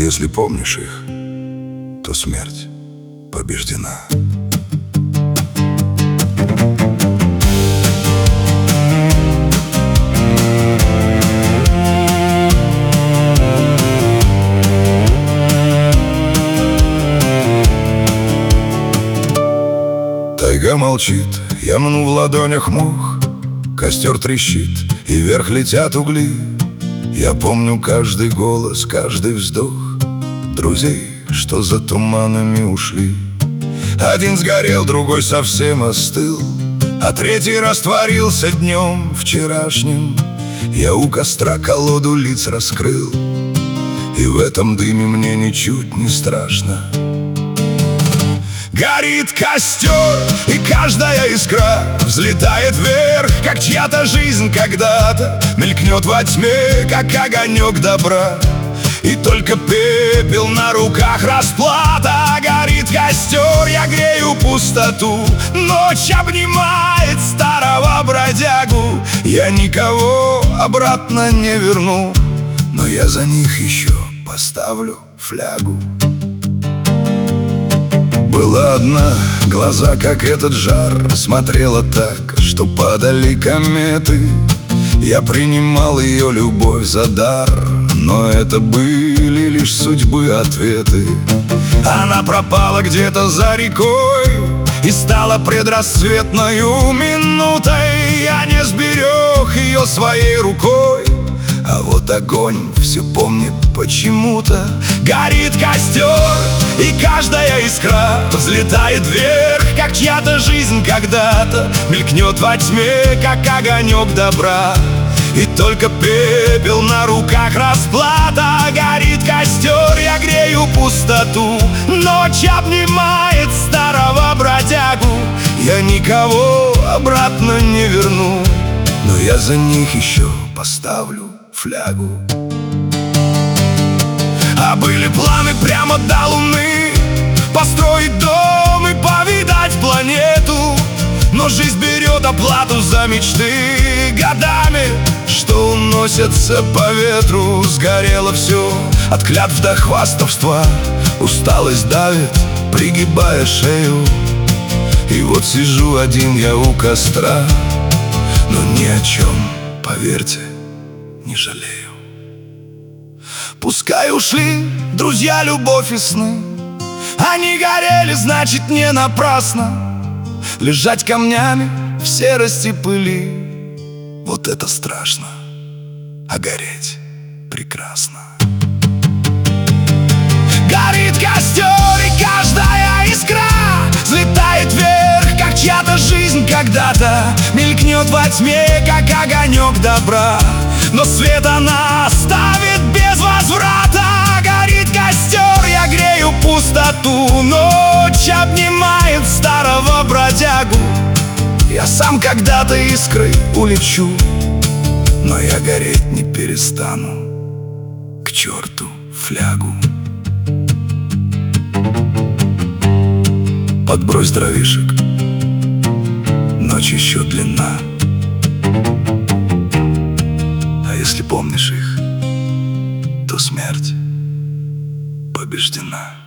если помнишь их, то смерть побеждена. Тайга молчит, я мну в ладонях мох, костер трещит, и вверх летят угли. Я помню каждый голос, каждый вздох друзей, что за туманами ушли. Один сгорел, другой совсем остыл, а третий растворился днем вчерашним. Я у костра колоду лиц раскрыл, и в этом дыме мне ничуть не страшно. Горит костер, и каждая искра взлетает вверх, как чья-то жизнь когда-то мелькнет во тьме, как огонек добра. И только пепел на руках расплата. Горит костер, я грею пустоту, ночь обнимает старого бродягу. Я никого обратно не верну, но я за них еще поставлю флягу. Была одна, глаза, как этот жар, смотрела так, что падали кометы. Я принимал ее любовь за дар, но это были лишь судьбы ответы. Она пропала где-то за рекой и стала предрассветною минутой. Я не сберег ее своей рукой, а вот огонь все помнит почему-то. Горит костер, и каждая искра взлетает вверх, как чья-то жизнь когда-то мелькнет во тьме, как огонек добра. И только пепел на руках расплата. Горит костер, я грею пустоту, ночь обнимает старого бродягу. Я никого обратно не верну, но я за них еще поставлю флягу. А были планы прямо до луны, построить дом и повидать планету. Но жизнь берет оплату за мечты годами, что уносятся по ветру. Сгорело все от клятв до хвастовства, усталость давит, пригибая шею. И вот сижу один я у костра, но ни о чем, поверьте, не жалею. Пускай ушли друзья, любовь и сны, они горели, значит, не напрасно. Лежать камнями в серости пыли, вот это страшно, а гореть прекрасно. Горит костер, и каждая искра взлетает вверх, как чья-то жизнь когда-то мелькнет во тьме, как огонек добра. Но свет она оставит без возврата. Горит костер, я грею пустоту, ночь обнимает старого бродягу. Я сам когда-то искрой улечу, но я гореть не перестану. К черту флягу. Подбрось дровишек, ночь еще длинна. А если помнишь их, то смерть побеждена.